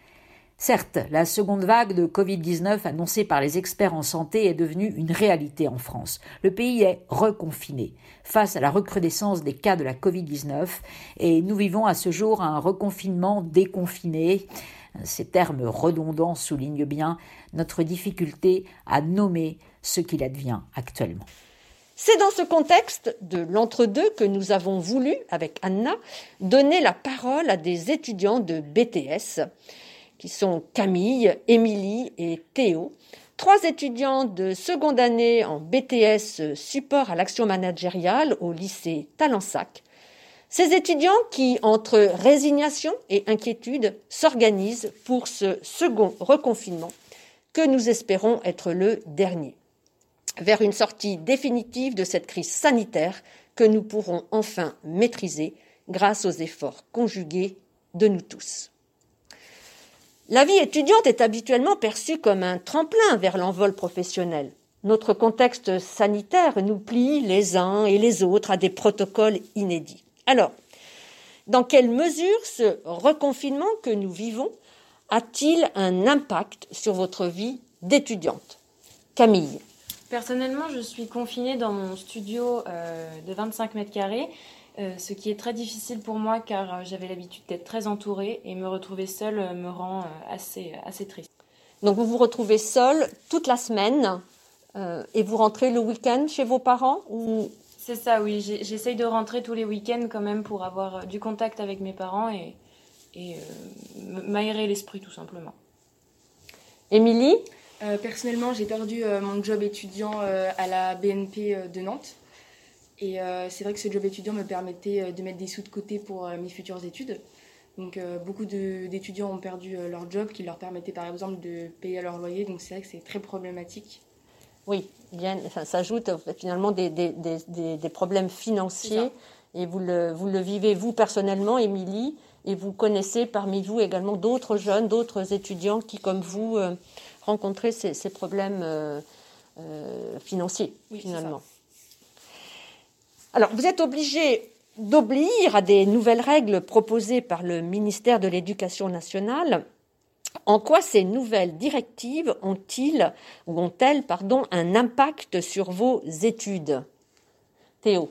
Certes, la seconde vague de Covid-19 annoncée par les experts en santé est devenue une réalité en France. Le pays est reconfiné face à la recrudescence des cas de la Covid-19 et nous vivons à ce jour un reconfinement déconfiné. Ces termes redondants soulignent bien notre difficulté à nommer ce qu'il advient actuellement. C'est dans ce contexte de l'entre-deux que nous avons voulu, avec Anna, donner la parole à des étudiants de BTS, qui sont Camille, Émilie et Théo, 3 étudiants de seconde année en BTS support à l'action managériale au lycée Talensac. Ces étudiants qui, entre résignation et inquiétude, s'organisent pour ce second reconfinement que nous espérons être le dernier, vers une sortie définitive de cette crise sanitaire que nous pourrons enfin maîtriser grâce aux efforts conjugués de nous tous. La vie étudiante est habituellement perçue comme un tremplin vers l'envol professionnel. Notre contexte sanitaire nous plie les uns et les autres à des protocoles inédits. Alors, dans quelle mesure ce reconfinement que nous vivons a-t-il un impact sur votre vie d'étudiante ? Camille. Personnellement, je suis confinée dans mon studio de 25 mètres carrés, ce qui est très difficile pour moi car j'avais l'habitude d'être très entourée et me retrouver seule me rend assez triste. Donc vous vous retrouvez seule toute la semaine et vous rentrez le week-end chez vos parents ou... C'est ça, oui. J'essaye de rentrer tous les week-ends quand même pour avoir du contact avec mes parents et m'aérer l'esprit tout simplement. Émilie ? Personnellement, j'ai perdu mon job étudiant à la BNP de Nantes. Et c'est vrai que ce job étudiant me permettait de mettre des sous de côté pour mes futures études. Donc beaucoup d'étudiants ont perdu leur job qui leur permettait par exemple de payer leur loyer. Donc c'est vrai que c'est très problématique. Oui, ça s'ajoute finalement des problèmes financiers. Et vous le vivez vous personnellement, Émilie, et vous connaissez parmi vous également d'autres jeunes, d'autres étudiants qui, comme vous, rencontraient ces problèmes financiers, oui, finalement. Alors, vous êtes obligés d'obéir à des nouvelles règles proposées par le ministère de l'Éducation nationale. En quoi ces nouvelles directives ont-elles un impact sur vos études ? Théo.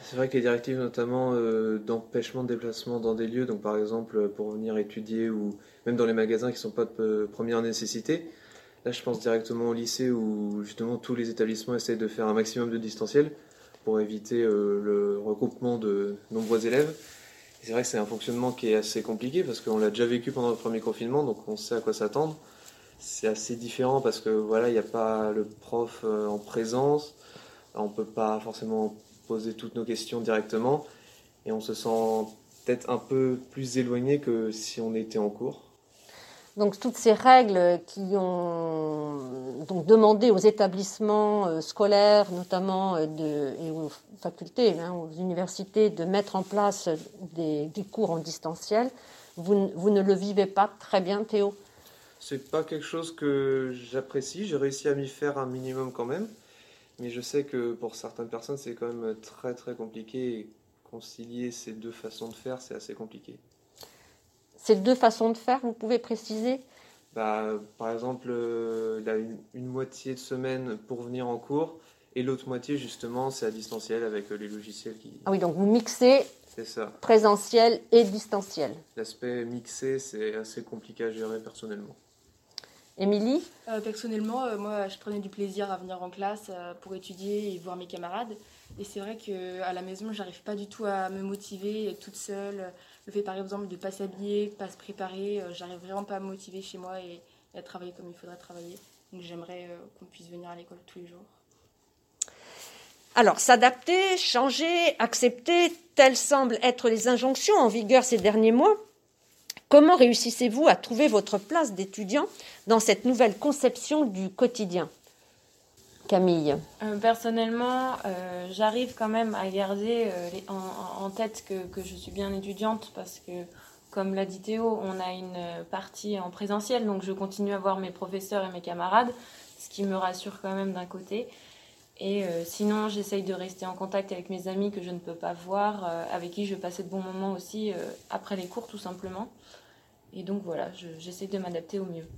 C'est vrai que les directives notamment d'empêchement de déplacement dans des lieux, donc par exemple pour venir étudier ou même dans les magasins qui ne sont pas de première nécessité, là je pense directement au lycée où justement tous les établissements essayent de faire un maximum de distanciel pour éviter le regroupement de nombreux élèves. Et c'est vrai que c'est un fonctionnement qui est assez compliqué parce qu'on l'a déjà vécu pendant le premier confinement, donc on sait à quoi s'attendre. C'est assez différent parce que voilà, il n'y a pas le prof en présence, on ne peut pas forcément poser toutes nos questions directement et on se sent peut-être un peu plus éloigné que si on était en cours. Donc toutes ces règles qui ont donc demandé aux établissements scolaires, notamment et aux facultés, aux universités, de mettre en place des cours en distanciel, vous ne le vivez pas très bien, Théo? C'est pas quelque chose que j'apprécie, j'ai réussi à m'y faire un minimum quand même, mais je sais que pour certaines personnes c'est quand même très très compliqué et concilier ces deux façons de faire c'est assez compliqué. Ces deux façons de faire, vous pouvez préciser? Par exemple, il y a une moitié de semaine pour venir en cours et l'autre moitié justement c'est à distanciel avec les logiciels qui... Ah oui, donc vous mixez présentiel et distanciel. L'aspect mixé c'est assez compliqué à gérer personnellement. Émilie? Personnellement, moi, je prenais du plaisir à venir en classe pour étudier et voir mes camarades. Et c'est vrai qu'à la maison, j'arrive pas du tout à me motiver toute seule. Le fait, par exemple, de pas s'habiller, pas se préparer, j'arrive vraiment pas à me motiver chez moi et à travailler comme il faudrait travailler. Donc j'aimerais qu'on puisse venir à l'école tous les jours. Alors, s'adapter, changer, accepter, telles semblent être les injonctions en vigueur ces derniers mois. Comment réussissez-vous à trouver votre place d'étudiant dans cette nouvelle conception du quotidien? Camille? Personnellement, j'arrive quand même à garder en tête que je suis bien étudiante parce que, comme l'a dit Théo, on a une partie en présentiel, donc je continue à voir mes professeurs et mes camarades, ce qui me rassure quand même d'un côté. Et sinon, j'essaye de rester en contact avec mes amis que je ne peux pas voir, avec qui je vais passer de bons moments aussi après les cours, tout simplement. Et donc voilà, j'essaie de m'adapter au mieux.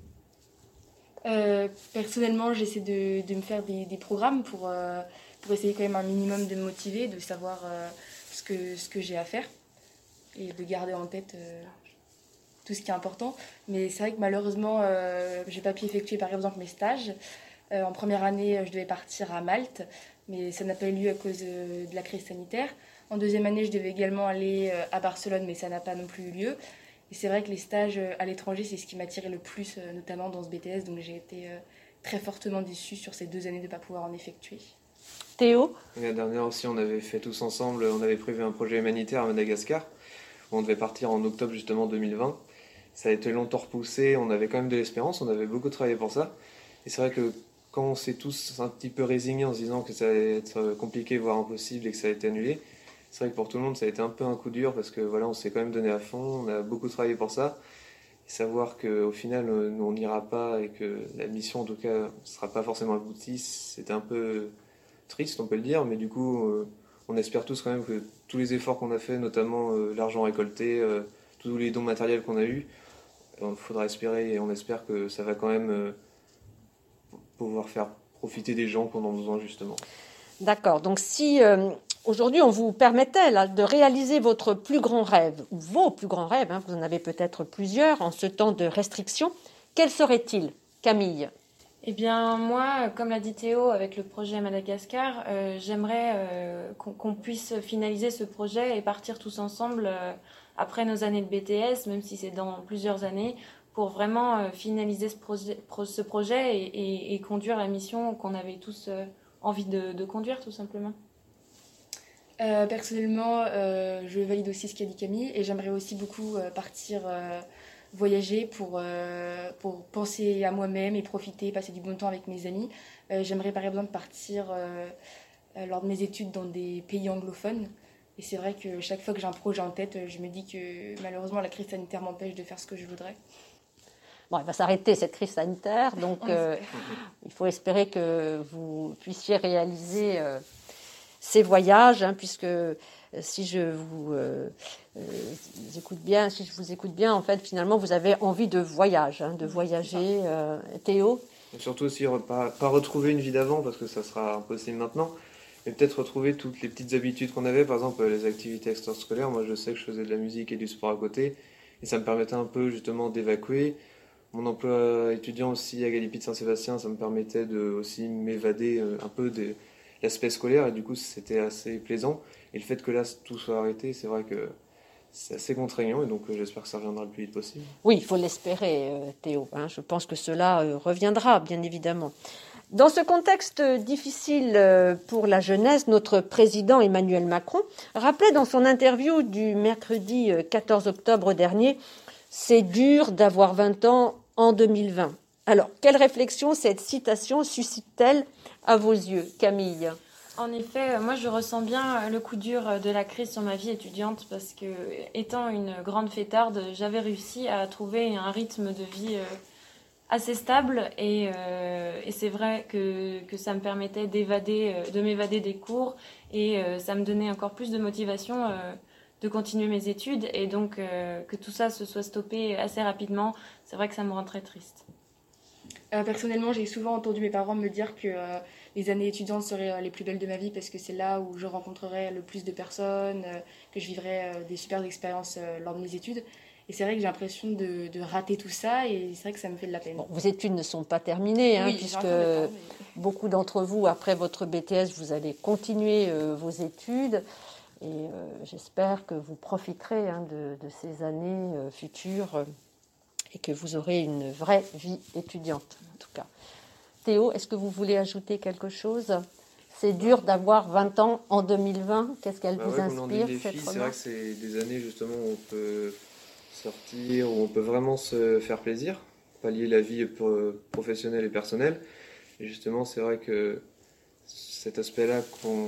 Personnellement, j'essaie de me faire des programmes pour essayer quand même un minimum de me motiver, de savoir ce que j'ai à faire et de garder en tête tout ce qui est important. Mais c'est vrai que malheureusement, j'ai pas pu effectuer par exemple mes stages. En première année, je devais partir à Malte, mais ça n'a pas eu lieu à cause de la crise sanitaire. En deuxième année, je devais également aller à Barcelone, mais ça n'a pas non plus eu lieu. Et c'est vrai que les stages à l'étranger, c'est ce qui m'attirait le plus, notamment dans ce BTS. Donc j'ai été très fortement déçue sur ces 2 années de ne pas pouvoir en effectuer. Théo? La dernière aussi, on avait fait tous ensemble, on avait prévu un projet humanitaire à Madagascar, où on devait partir en octobre justement 2020. Ça a été longtemps repoussé, on avait quand même de l'espérance, on avait beaucoup travaillé pour ça. Et c'est vrai que quand on s'est tous un petit peu résignés en se disant que ça allait être compliqué, voire impossible, et que ça a été annulé, c'est vrai que pour tout le monde, ça a été un peu un coup dur parce que voilà, on s'est quand même donné à fond, on a beaucoup travaillé pour ça. Et savoir qu'au final, nous, on n'ira pas et que la mission, en tout cas, ne sera pas forcément aboutie, c'était un peu triste, on peut le dire. Mais du coup, on espère tous quand même que tous les efforts qu'on a fait, notamment l'argent récolté, tous les dons matériels qu'on a eus, il faudra espérer et on espère que ça va quand même pouvoir faire profiter des gens qui en ont besoin, justement. D'accord. Donc si... Aujourd'hui, on vous permettait là, de réaliser votre plus grand rêve, ou vos plus grands rêves, vous en avez peut-être plusieurs en ce temps de restriction, quels seraient-ils, Camille? Eh bien, moi, comme l'a dit Théo, avec le projet Madagascar, j'aimerais qu'on puisse finaliser ce projet et partir tous ensemble après nos années de BTS, même si c'est dans plusieurs années, pour vraiment finaliser ce projet et conduire la mission qu'on avait tous envie de conduire, tout simplement. Personnellement, je valide aussi ce qu'a dit Camille et j'aimerais aussi beaucoup partir voyager pour penser à moi-même et profiter, passer du bon temps avec mes amis. J'aimerais par exemple partir lors de mes études dans des pays anglophones. Et c'est vrai que chaque fois que j'ai un projet en tête, je me dis que malheureusement la crise sanitaire m'empêche de faire ce que je voudrais. Bon, elle va s'arrêter cette crise sanitaire, donc il faut espérer que vous puissiez réaliser ces voyages, puisque si je vous écoute bien, en fait, finalement, vous avez envie de voyage, de voyager. Théo? Et surtout aussi, pas retrouver une vie d'avant, parce que ça sera impossible maintenant, et peut-être retrouver toutes les petites habitudes qu'on avait, par exemple les activités extrascolaires. Moi je sais que je faisais de la musique et du sport à côté, et ça me permettait un peu justement d'évacuer. Mon emploi étudiant aussi à Galipi de Saint-Sébastien, ça me permettait de aussi m'évader un peu de l'aspect scolaire, et du coup c'était assez plaisant. Et le fait que là tout soit arrêté, c'est vrai que c'est assez contraignant, et donc j'espère que ça reviendra le plus vite possible. Oui, il faut l'espérer, Théo. Je pense que cela reviendra, bien évidemment. Dans ce contexte difficile pour la jeunesse, notre président Emmanuel Macron rappelait dans son interview du mercredi 14 octobre dernier « C'est dur d'avoir 20 ans en 2020 ». Alors, quelle réflexion cette citation suscite-t-elle à vos yeux, Camille ? En effet, moi je ressens bien le coup dur de la crise sur ma vie étudiante parce que, étant une grande fêtarde, j'avais réussi à trouver un rythme de vie assez stable et c'est vrai que ça me permettait de m'évader des cours et ça me donnait encore plus de motivation de continuer mes études, et donc que tout ça se soit stoppé assez rapidement, c'est vrai que ça me rend très triste. Personnellement, j'ai souvent entendu mes parents me dire que les années étudiantes seraient les plus belles de ma vie parce que c'est là où je rencontrerais le plus de personnes, que je vivrais des super expériences lors de mes études. Et c'est vrai que j'ai l'impression de rater tout ça, et c'est vrai que ça me fait de la peine. Bon, vos études ne sont pas terminées, oui, puisque beaucoup d'entre vous, après votre BTS, vous allez continuer vos études. Et j'espère que vous profiterez de ces années futures et que vous aurez une vraie vie étudiante, en tout cas. Théo, est-ce que vous voulez ajouter quelque chose ? C'est dur d'avoir 20 ans en 2020. Qu'est-ce qu'elle vous inspire, cette remarque ? C'est vrai que c'est des années justement où on peut sortir, où on peut vraiment se faire plaisir, pallier la vie professionnelle et personnelle. Et justement, c'est vrai que cet aspect-là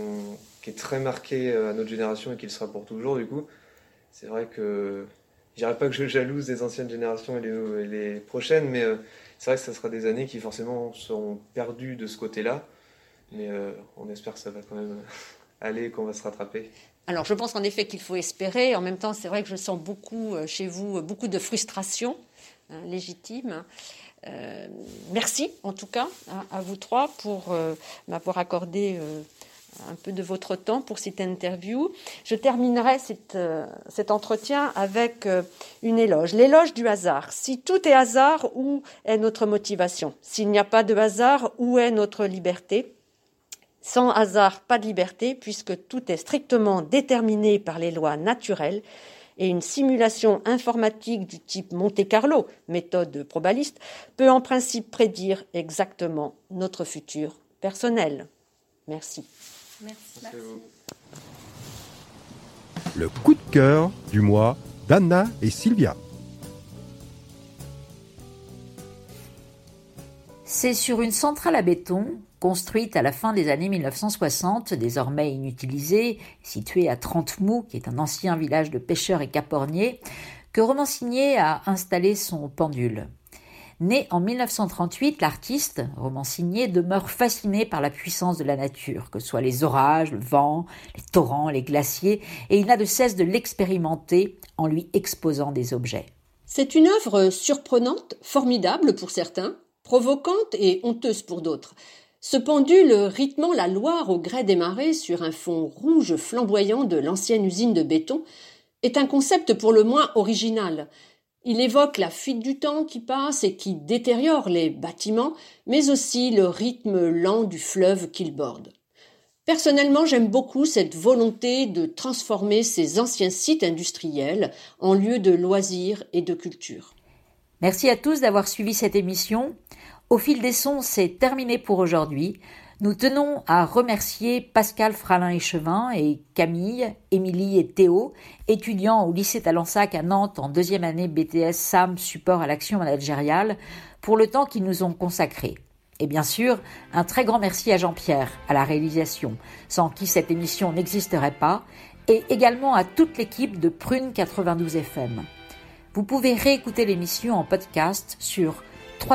qui est très marqué à notre génération et qui le sera pour toujours, du coup, c'est vrai que je dirais pas que je jalouse des anciennes générations et les prochaines, mais c'est vrai que ça sera des années qui forcément seront perdues de ce côté-là. Mais on espère que ça va quand même aller, qu'on va se rattraper. Alors, je pense en effet qu'il faut espérer. En même temps, c'est vrai que je sens beaucoup chez vous, beaucoup de frustration légitime. Merci, en tout cas, à vous trois pour m'avoir accordé un peu de votre temps pour cette interview. Je terminerai cet entretien avec une éloge. L'éloge du hasard. Si tout est hasard, où est notre motivation ? S'il n'y a pas de hasard, où est notre liberté ? Sans hasard, pas de liberté, puisque tout est strictement déterminé par les lois naturelles, et une simulation informatique du type Monte-Carlo, méthode probaliste, peut en principe prédire exactement notre futur personnel. Merci. Merci. Le coup de cœur du mois d'Anna et Sylvia. C'est sur une centrale à béton, construite à la fin des années 1960, désormais inutilisée, située à Trentemou, qui est un ancien village de pêcheurs et caporniers, que Romancinier a installé son pendule. Né en 1938, l'artiste, Romancinier, demeure fasciné par la puissance de la nature, que ce soit les orages, le vent, les torrents, les glaciers, et il n'a de cesse de l'expérimenter en lui exposant des objets. C'est une œuvre surprenante, formidable pour certains, provocante et honteuse pour d'autres. Ce pendule rythmant la Loire au gré des marées sur un fond rouge flamboyant de l'ancienne usine de béton est un concept pour le moins original. Il évoque la fuite du temps qui passe et qui détériore les bâtiments, mais aussi le rythme lent du fleuve qu'il borde. Personnellement, j'aime beaucoup cette volonté de transformer ces anciens sites industriels en lieux de loisirs et de culture. Merci à tous d'avoir suivi cette émission. Au fil des sons, c'est terminé pour aujourd'hui. Nous tenons à remercier Pascal Fralin-Échevin et Camille, Émilie et Théo, étudiants au lycée Talensac à Nantes en 2e année BTS SAM support à l'action managériale, pour le temps qu'ils nous ont consacré. Et bien sûr, un très grand merci à Jean-Pierre, à la réalisation, sans qui cette émission n'existerait pas, et également à toute l'équipe de Prune 92 FM. Vous pouvez réécouter l'émission en podcast sur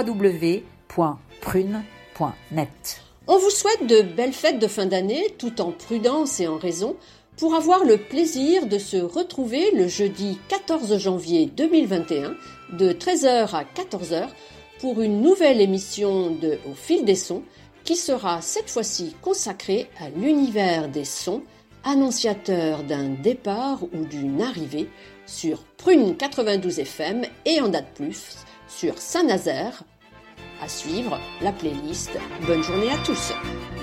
www.prune.net. On vous souhaite de belles fêtes de fin d'année, tout en prudence et en raison, pour avoir le plaisir de se retrouver le jeudi 14 janvier 2021, de 13h à 14h, pour une nouvelle émission de Au fil des sons, qui sera cette fois-ci consacré à l'univers des sons, annonciateur d'un départ ou d'une arrivée sur Prune 92 FM et en date plus sur Saint-Nazaire. À suivre la playlist. Bonne journée à tous.